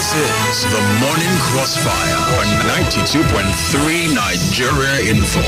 This is the Morning Crossfire on 92.3 Nigeria Info.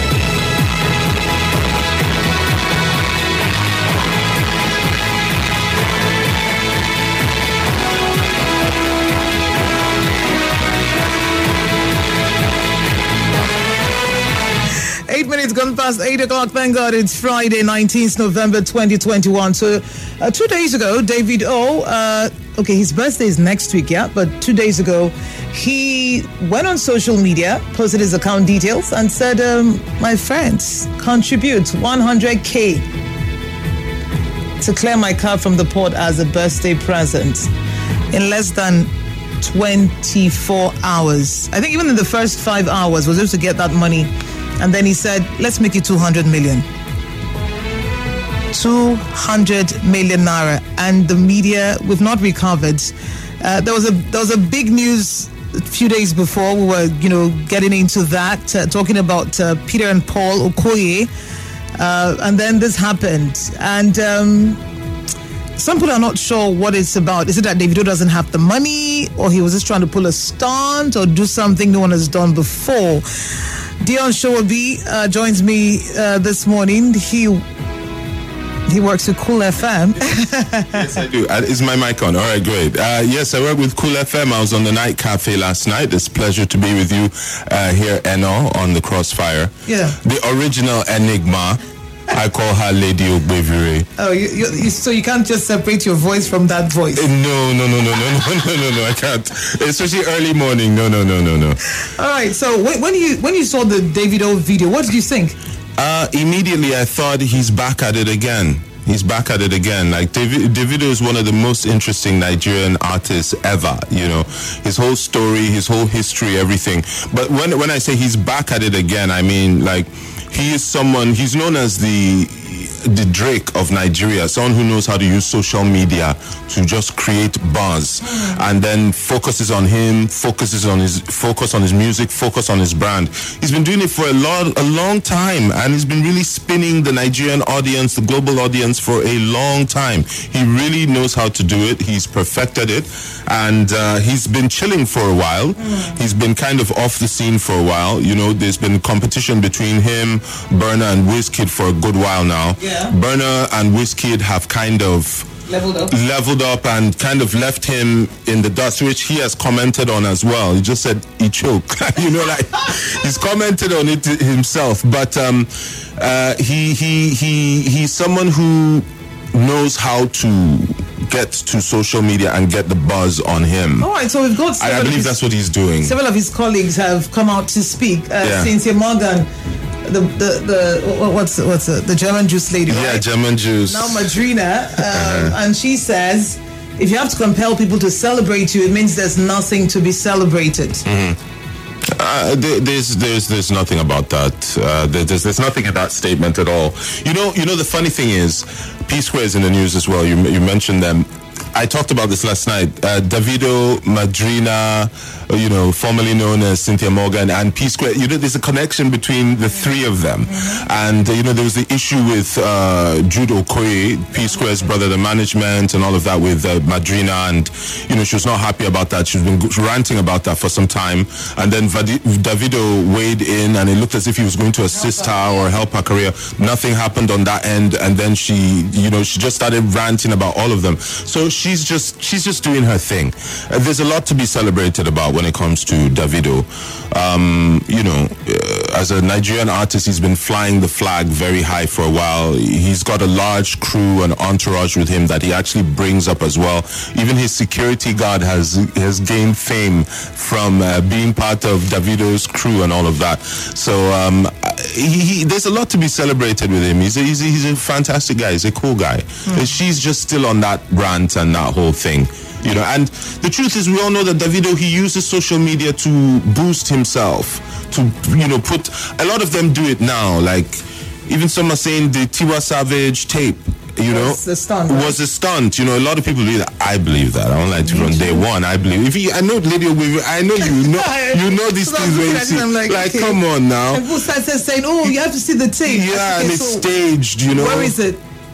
8 minutes gone past 8 o'clock. Thank God it's Friday, 19th November 2021. So 2 days ago, David O, his birthday is next week, yeah? But 2 days ago, he went on social media, posted his account details and said, my friends, contribute 100K to clear my car from the port as a birthday present in less than 24 hours. I think even in the first 5 hours, was able to get that money. And then he said, let's make it 200 million. 200 million naira. And the media, we've not recovered. There was a big news a few days before. We were, getting into that, talking about Peter and Paul Okoye. And then this happened. And some people are not sure what it's about. Is it that Davido doesn't have the money, or he was just trying to pull a stunt or do something no one has done before? Dion Showabi joins me this morning. He works with Cool FM. Yes, I do. Is my mic on? All right, great. Yes, I work with Cool FM. I was on the Night Cafe last night. It's a pleasure to be with you here, Eno, on the Crossfire. Yeah. The original Enigma. I call her Lady Ogbevire. Oh, so you can't just separate your voice from that voice? No, I can't. Especially early morning. No. All right. So when you saw the Davido video, what did you think? Immediately, I thought he's back at it again. Like Davido is one of the most interesting Nigerian artists ever. His whole story, his whole history, everything. But when I say he's back at it again, I mean like. He is someone, he's known as the Drake of Nigeria, someone who knows how to use social media to just create buzz, and then focuses on him, focus on his music, focus on his brand. He's been doing it for a long time, and he's been really spinning the Nigerian audience, the global audience for a long time. He really knows how to do it. He's perfected it, and he's been chilling for a while. He's been kind of off the scene for a while. There's been competition between him, Burna, and Wizkid for a good while now. Yeah. Burna and Wizkid have kind of leveled up and kind of left him in the dust, which he has commented on as well. He just said he choked. He's commented on it himself. But he's someone who knows how to get to social media and get the buzz on him. All right, so we've got. I believe that's what he's doing. Several of his colleagues have come out to speak. Cynthia Morgan. The German juice lady, right? Yeah, German juice. Now Madrina, and she says, if you have to compel people to celebrate you, it means there's nothing to be celebrated. There's nothing about that. There's nothing in that statement at all. The funny thing is, P Square is in the news as well. You mentioned them. I talked about this last night. Davido, Madrina, formerly known as Cynthia Morgan, and P Square. There's a connection between the three of them. And, there was the issue with Jude Okoye, P Square's brother, the management and all of that with Madrina. And, she was not happy about that. She's been ranting about that for some time. And then Davido weighed in, and it looked as if he was going to assist her or help her career. Nothing happened on that end. And then she just started ranting about all of them. So she's just doing her thing. There's a lot to be celebrated about when it comes to Davido. As a Nigerian artist, he's been flying the flag very high for a while. He's got a large crew and entourage with him that he actually brings up as well. Even his security guard has gained fame from being part of Davido's crew and all of that. So there's a lot to be celebrated with him. He's a fantastic guy. He's a cool guy. She's just still on that rant and that whole thing. And the truth is, we all know that Davido, he uses social media to boost himself, to, put, a lot of them do it now, like, even some are saying the Tiwa Savage tape, was a stunt, right? Was a stunt. A lot of people believe that. I believe that. I don't like to from day one. I believe. I know Lady Ogbevire, I know you know these things where you see, okay. Come on now. And people start saying, oh, you have to see the tape. Yeah, and it's staged, Where is it?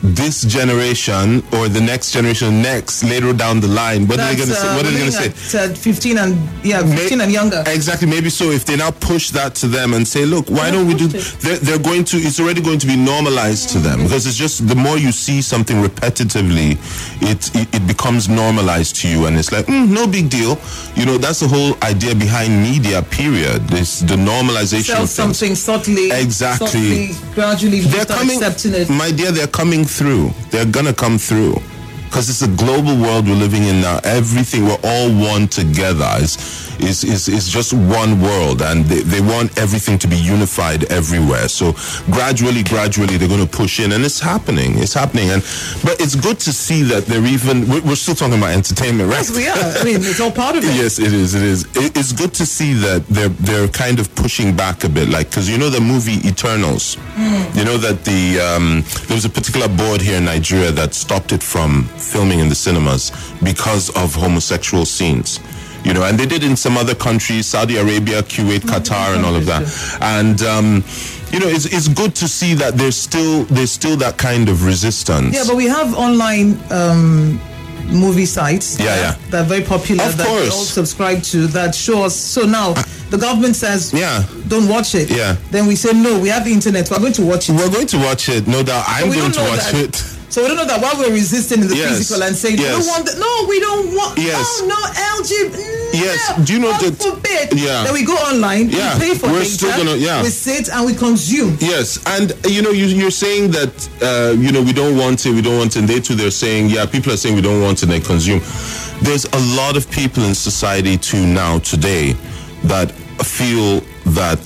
this generation or the next generation later down the line, what are they going to say? What are they going to say? 15 and younger. Exactly. Maybe so. If they now push that to them and say, look, why don't we do? They're going to. It's already going to be normalized to them, because it's just the more you see something repetitively, it becomes normalized to you, and it's like no big deal. You know, that's the whole idea behind media. Period. It's the normalization Sell of something subtly, exactly, gradually. They're coming, accepting it. my dear. They're coming through. They're gonna come through. Because it's a global world we're living in now. Everything, we're all one together. Is just one world, and they want everything to be unified everywhere. So gradually, they're going to push in, and it's happening. But it's good to see that they're even. We're still talking about entertainment, right? Yes, we are. I mean, it's all part of it. Yes, it is. It's good to see that they're kind of pushing back a bit, like, because you know the movie Eternals. You know that there was a particular board here in Nigeria that stopped it from filming in the cinemas because of homosexual scenes. You know, and they did in some other countries, Saudi Arabia, Kuwait, Qatar, and all of that. And you know, it's good to see that there's still that kind of resistance. Yeah, but we have online movie sites that are very popular, of that course. we all subscribe to, that show us. So now the government says, don't watch it. Yeah. Then we say, no, we have the internet, we're going to watch it. We're going to watch it, no doubt. I'm going to watch it. So we don't know that while we're resisting in the physical and saying, we don't want that. No, we don't want. Oh, no, LGBT. Yes. Do you know that? Forbid. Yeah. Then we go online, we pay for we're data, still gonna, we sit and we consume. Yes. And, you know, you're saying that, you know, we don't want it, and they too, they're saying, people are saying we don't want it, and they consume. There's a lot of people in society too now, today, that feel that,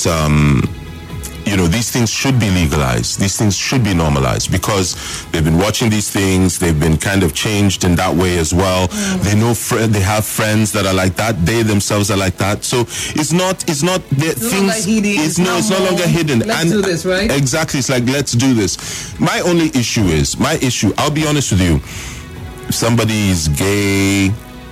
you know, these things should be legalized. These things should be normalized, because they've been watching these things. They've been kind of changed in that way as well. They know they have friends that are like that. They themselves are like that. So it's not things. It's no longer hidden. Let's do this, right? Exactly. It's like, let's do this. My issue, I'll be honest with you. If somebody is gay,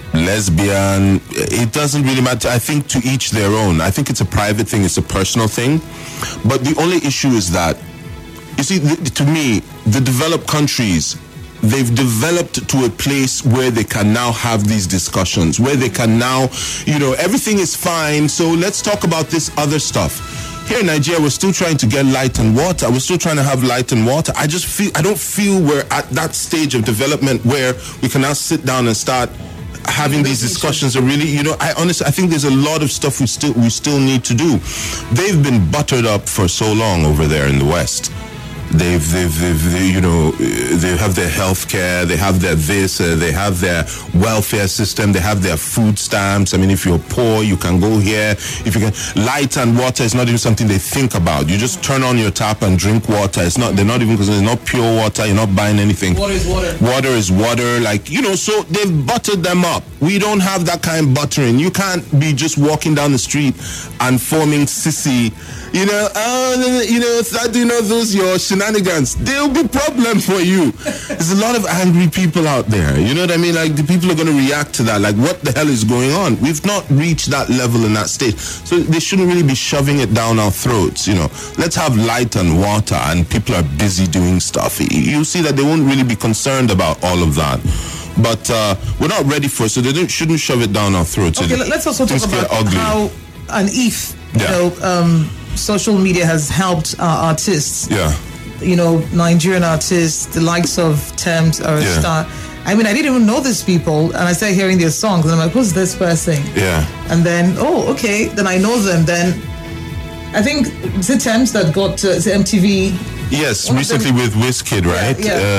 lesbian, it doesn't really matter. I think to each their own. I think it's a private thing, it's a personal thing. But the only issue is that, you see, to me, the developed countries, they've developed to a place where they can now have these discussions, where they can now, you know, everything is fine, so let's talk about this other stuff. Here in Nigeria, we're still trying to get light and water. We're still trying to have light and water. I don't feel we're at that stage of development where we can now sit down and start having these discussions. Are really, you know, I think there's a lot of stuff we still need to do. They've been buttered up for so long over there in the West. They you know, they have their healthcare, they have their this, they have their welfare system, they have their food stamps. I mean, if you're poor, you can go here. If you can, light and water is not even something they think about. You just turn on your tap and drink water. They're not even, because it's not pure water. You're not buying anything. Water is water. Water is water. Like, you know, so they've buttered them up. We don't have that kind of buttering. You can't be just walking down the street and forming sissy. You know, start doing all those your shenanigans. There'll be problem for you. There's a lot of angry people out there. You know what I mean? Like, the people are going to react to that. Like, what the hell is going on? We've not reached that level in that stage. So they shouldn't really be shoving it down our throats. You know, let's have light and water, and people are busy doing stuff. You see that they won't really be concerned about all of that. But we're not ready for it, so they shouldn't shove it down our throats. Okay, let's also talk about how and if, you know, social media has helped our artists. Yeah. You know, Nigerian artists, the likes of Tems or Star. I mean, I didn't even know these people, and I started hearing their songs, and I'm like, who's this person? Yeah. And then, okay, then I know them. Then I think it's the Tems that got the MTV. Yes, recently with Wizkid, right?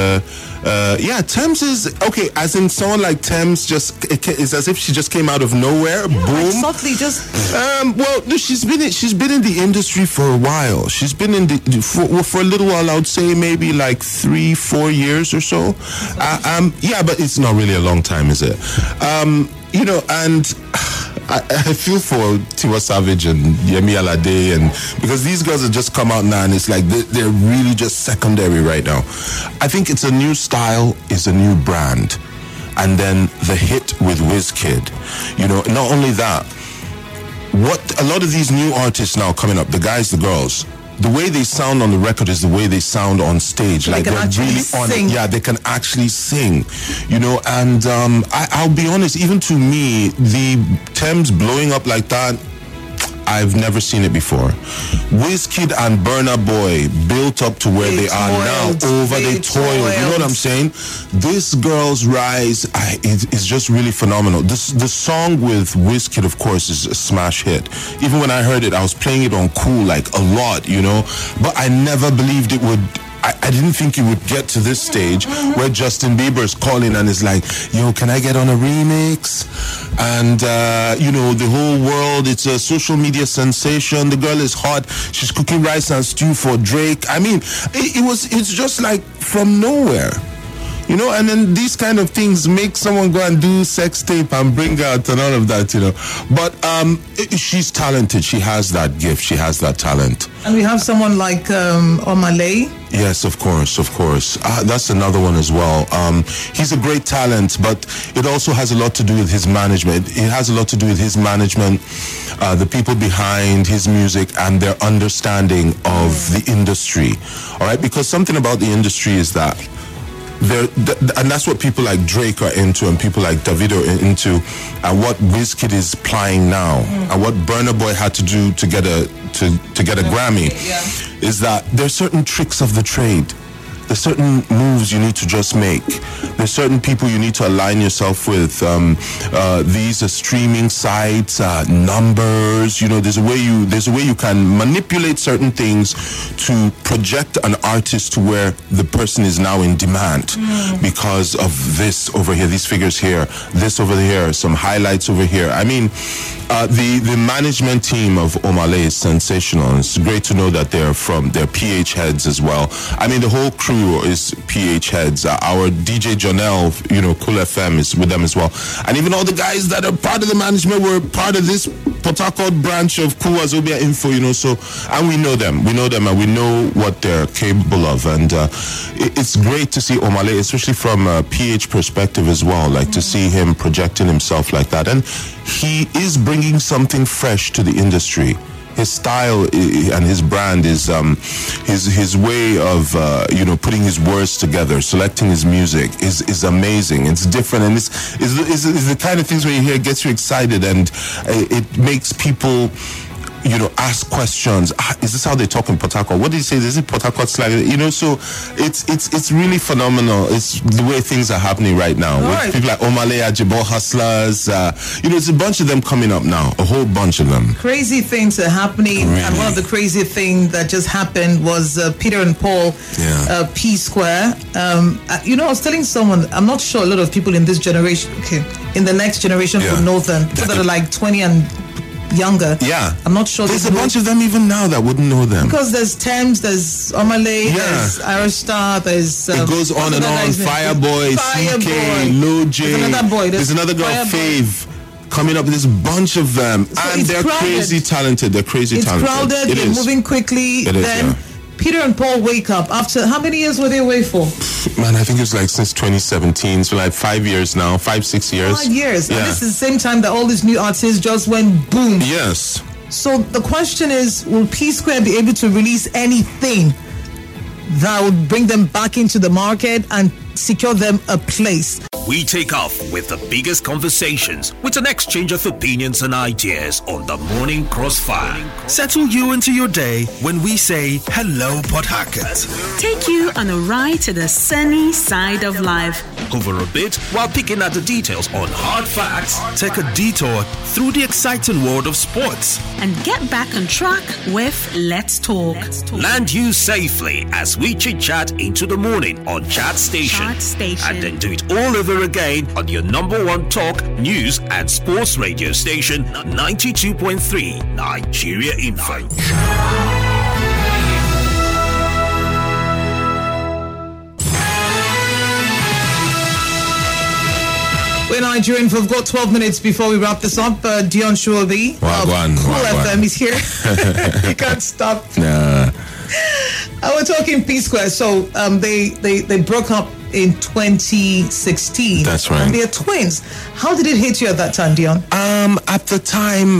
Yeah. Tems is okay. As in, someone like Tems, it's as if she just came out of nowhere. Yeah, boom. softly, just. Well, no, she's been in the industry for a while. She's been in for a little while. I would say maybe like 3-4 years or so. Yeah, but it's not really a long time, is it? You know, and I feel for Tiwa Savage and Yemi Alade, and because these girls have just come out now, and it's like they're really just secondary right now. I think it's a new style, it's a new brand, and then the hit with Wizkid. You know, not only that, what a lot of these new artists now coming up, the guys, the girls, the way they sound on the record is the way they sound on stage. Like they're really on it. Yeah, they can actually sing, you know. And I'll be honest, even to me, the Thames blowing up like that, I've never seen it before. Wizkid and Burna Boy built up to where they are now. They toiled. You know what I'm saying? This girl's rise is just really phenomenal. The song with Wizkid, of course, is a smash hit. Even when I heard it, I was playing it on Cool like a lot, you know. But I never believed it would. I didn't think it would get to this stage where Justin Bieber's calling and is like, yo, can I get on a remix? And, you know, the whole world, it's a social media sensation. The girl is hot. She's cooking rice and stew for Drake. I mean, it's just like from nowhere. You know, and then these kind of things make someone go and do sex tape and bring out and all of that, you know. But she's talented. She has that gift. She has that talent. And we have someone like Omah Lay. Yes, of course. That's another one as well. He's a great talent, but it also has a lot to do with his management. It has a lot to do with his management, the people behind his music, and their understanding of the industry. All right? Because something about the industry is that and that's what people like Drake are into, and people like Davido are into, and what Wizkid is plying now, and what Burna Boy had to do to get a Grammy, is that there's certain tricks of the trade. There's certain moves you need to just make. There's certain people you need to align yourself with. These are streaming sites, numbers. You know, there's a way you can manipulate certain things to project an artist to where the person is now in demand because of this over here, these figures here, this over here, some highlights over here. I mean, the management team of Omah Lay is sensational. It's great to know that they're PH heads as well. I mean, the whole crew is PH heads. Our DJ Jonelle, you know, Cool FM is with them as well. And even all the guys that are part of the management were part of this Port Harcourt branch of Cool Wazobia Info, you know. So, and we know them, and we know what they're capable of. And it's great to see Omah Lay, especially from a PH perspective as well, like to see him projecting himself like that. And he is bringing something fresh to the industry. His style and his brand is his way of you know, putting his words together, selecting his music is amazing. It's different, and it's the kind of things where you hear gets you excited, and it makes people, you know, ask questions. Is this how they talk in Port Harcourt? What did he say? Is it Port Harcourt slang? You know, so it's really phenomenal. It's the way things are happening right now. With people like Omah Lay, Ajibor Hustlers. You know, it's a bunch of them coming up now. A whole bunch of them. Crazy things are happening. Really? And one of the crazy things that just happened was Peter and Paul, P Square. You know, I was telling someone, I'm not sure a lot of people in this generation, in the next generation would know them. People that are like 20 and younger. Yeah. I'm not sure. There's a bunch of them even now that wouldn't know them. Because there's Thames, there's Omah Lay, there's Aerostar, there's... it goes on and on. Fireboy, CK, Lil J. There's another boy. There's another girl, Fave, coming up. There's a bunch of them. So and they're crowded. Crazy talented. They're crazy talented. It's crowded. They're moving quickly. Then Peter and Paul wake up. After how many years were they away for? Man, I think it was like since 2017. So like 5 years now. 5-6 years. 5 years. Yeah. And this is the same time that all these new artists just went boom. Yes. So the question is, will P Square be able to release anything that would bring them back into the market and secure them a place? We take off with the biggest conversations with an exchange of opinions and ideas on the Morning Crossfire. Settle you into your day when we say hello, Port Harcourt. Take you on a ride to the sunny side of life. Over a bit while picking at the details on hard facts. Take a detour through the exciting world of sports. And get back on track with Let's Talk. Land you safely as we chit-chat into the morning on Chat Station. And then do it all over again on your number one talk, news and sports radio station, 92.3 Nigeria Info. We're Nigerian. We've got 12 minutes before we wrap this up. Dion Shuobi of Cool FM is here. He can't stop. Nah. We're talking P Square. So they broke up in 2016. That's right. And they're twins. How did it hit you at that time, Dion? At the time,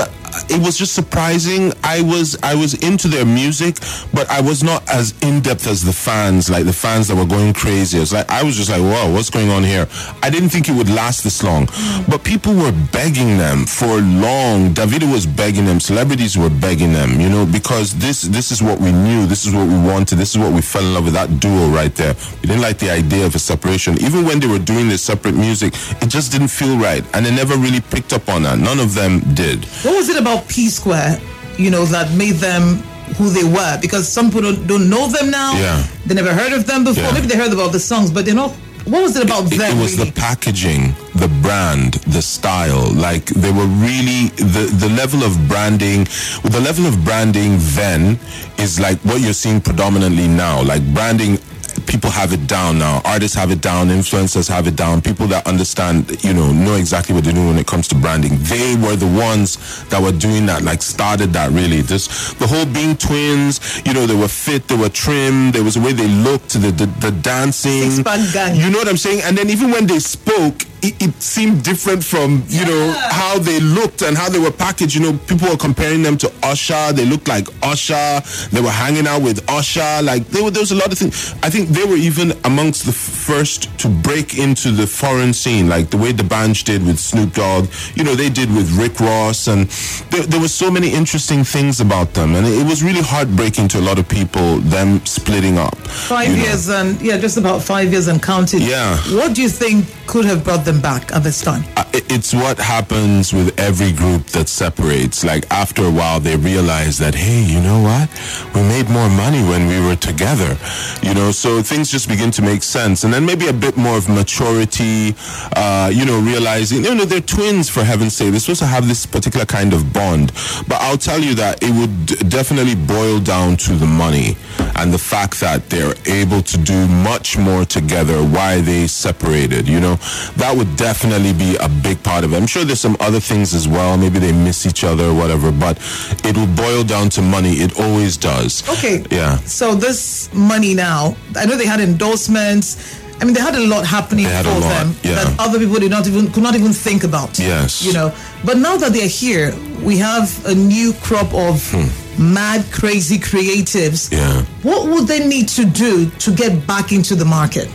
it was just surprising. I was into their music, but I was not as in depth as the fans, like the fans that were going crazy. I was just like, wow, what's going on here? I didn't think it would last this long, but people were begging them for long. Davido was begging them, celebrities were begging them, you know, because this is what we knew, this is what we wanted, this is what we fell in love with, that duo right there. We didn't like the idea of a separation. Even when they were doing their separate music, it just didn't feel right, and they never really picked up on that. None of them did. What was it about P Square, you know, that made them who they were? Because some people don't know them now. Yeah. They never heard of them before. Yeah. Maybe they heard about the songs, but they're not. What was it about them? It was really? the packaging, the brand, the style. Like, they were really the level of branding. The level of branding then is like what you're seeing predominantly now. Like, branding, people have it down now. Artists have it down. Influencers have it down. People that understand, you know exactly what they do when it comes to branding. They were the ones that were doing that, like started that really. Just the whole being twins, you know, they were fit, they were trim, there was a way they looked, the dancing. Six-pack gang. You know what I'm saying? And then even when they spoke, it seemed different from, you know, how they looked and how they were packaged. You know, people were comparing them to Usher. They looked like Usher. They were hanging out with Usher. Like, there was a lot of things. I think they were even amongst the first to break into the foreign scene, like the way the Banj did with Snoop Dogg. You know, they did with Rick Ross. And there were so many interesting things about them. And it was really heartbreaking to a lot of people, them splitting up. 5 years and, just about 5 years and counting. Yeah. What do you think could have brought them back at this time? It's what happens with every group that separates. Like, after a while, they realize that, hey, you know what? We made more money when we were together. You know, so things just begin to make sense. And then maybe a bit more of maturity, realizing, they're twins, for heaven's sake. They're supposed to have this particular kind of bond. But I'll tell you that it would definitely boil down to the money and the fact that they're able to do much more together. Why they separated, you know? That would definitely be a big part of it. I'm sure there's some other things as well. Maybe they miss each other or whatever, but it will boil down to money. It always does. Okay. Yeah. So this money now, I know they had endorsements. I mean, they had a lot happening for them that other people could not even think about. Yes. You know, but now that they're here, we have a new crop of mad, crazy creatives. Yeah. What would they need to do to get back into the market?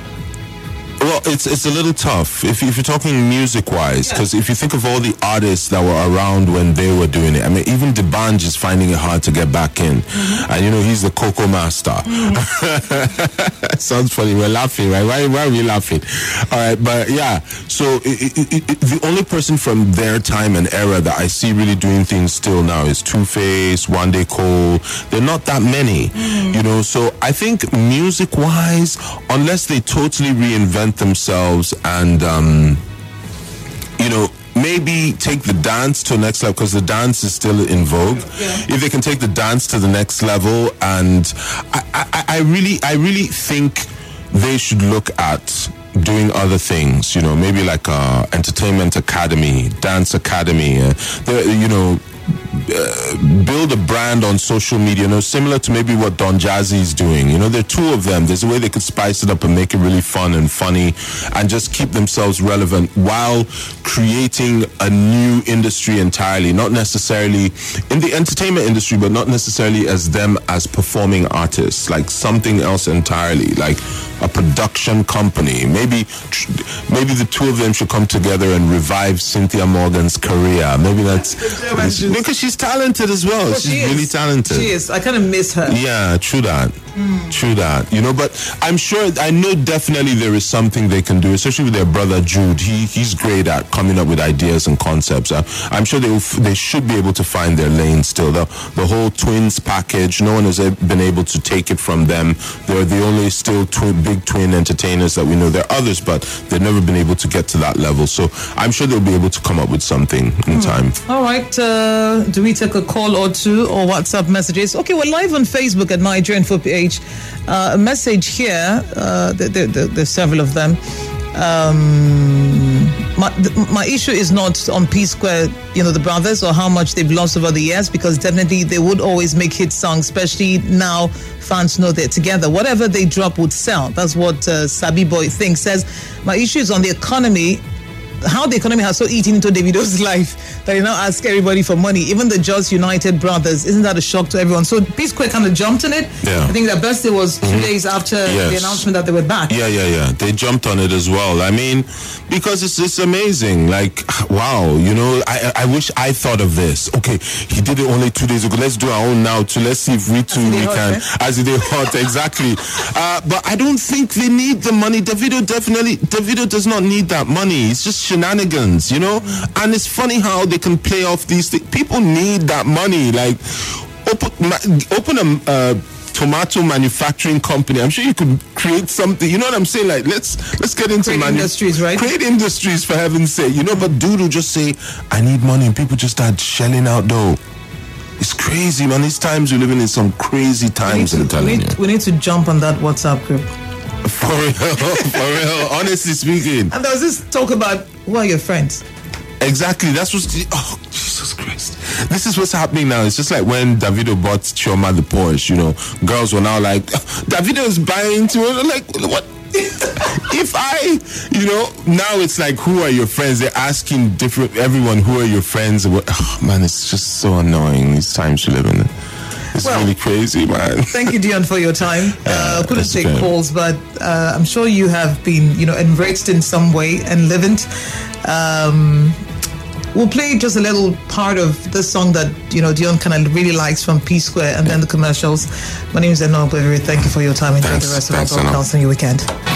Well, it's a little tough if you're talking music-wise, because if you think of all the artists that were around when they were doing it, I mean, even D'banj is finding it hard to get back in. And, he's the Coco master. Sounds funny. We're laughing, right? Why are we laughing? All right, but yeah. So the only person from their time and era that I see really doing things still now is Two-Face, Wande Cole. They're not that many, So I think music-wise, unless they totally reinvent themselves and maybe take the dance to the next level, because the dance is still in vogue. If they can take the dance to the next level, and I really think they should look at doing other things, maybe like entertainment academy, dance academy, build a brand on social media, similar to maybe what Don Jazzy is doing. There are two of them. There's a way they could spice it up and make it really fun and funny and just keep themselves relevant while creating a new industry entirely, not necessarily in the entertainment industry, but not necessarily as them as performing artists, like something else entirely, like a production company. Maybe the two of them should come together and revive Cynthia Morgan's career. Maybe that's because she's talented as well. She's really talented. She is. I kind of miss her. Yeah, true that. True that. But I know definitely there is something they can do, especially with their brother Jude. He's great at coming up with ideas and concepts. I'm sure they should be able to find their lane still. The whole twins package, no one has been able to take it from them. They're the only still big twin entertainers that we know. There are others, but they've never been able to get to that level. So I'm sure they'll be able to come up with something in time. All right. Do we take a call or two or WhatsApp messages? Okay, we're live on Facebook at Nigerian Football Page. A message here. There's several of them. My issue is not on P Square, the brothers, or how much they've lost over the years, because definitely they would always make hit songs, especially now fans know they're together. Whatever they drop would sell. That's what Sabi Boy thinks. Says, my issue is on the economy. how the economy has so eaten into Davido's life that he now asks everybody for money. Even the Just United brothers, isn't that a shock to everyone? So P-Square kind of jumped on it. Yeah. I think their birthday was 2 days after the announcement that they were back. Yeah. They jumped on it as well. I mean, because it's amazing. Like, wow, you know, I wish I thought of this. Okay, he did it only 2 days ago. Let's do our own now too. Let's see if we can. As they hot, exactly. But I don't think they need the money. Davido does not need that money. It's just shenanigans, you know. And it's funny how they can play off these things. People need that money. Like, open a tomato manufacturing company. I'm sure you could create something. You know what I'm saying? Like, let's get into industries, right? Create industries, for heaven's sake. You know, but dude will just say, I need money, and people just start shelling out dough. It's crazy, man. These times we're living in some crazy times. We need to jump on that WhatsApp group. For real. Honestly speaking. And there was this talk about, who are your friends? Exactly. That's what's... Oh, Jesus Christ. This is what's happening now. It's just like when Davido bought Chioma the Porsche, you know. Girls were now like, Davido is buying into it. Like, what? If now it's like, who are your friends? They're asking everyone, who are your friends? Oh, man, it's just so annoying, these times you live in. It's really crazy, man. Thank you, Dion, for your time. Couldn't take calls, but I'm sure you have been, enriched in some way and lived. We'll play just a little part of this song that, Dion kind of really likes from P-Square and then the commercials. My name is Enoch Bevere. Thank you for your time. Enjoy the rest of our broadcast on your weekend.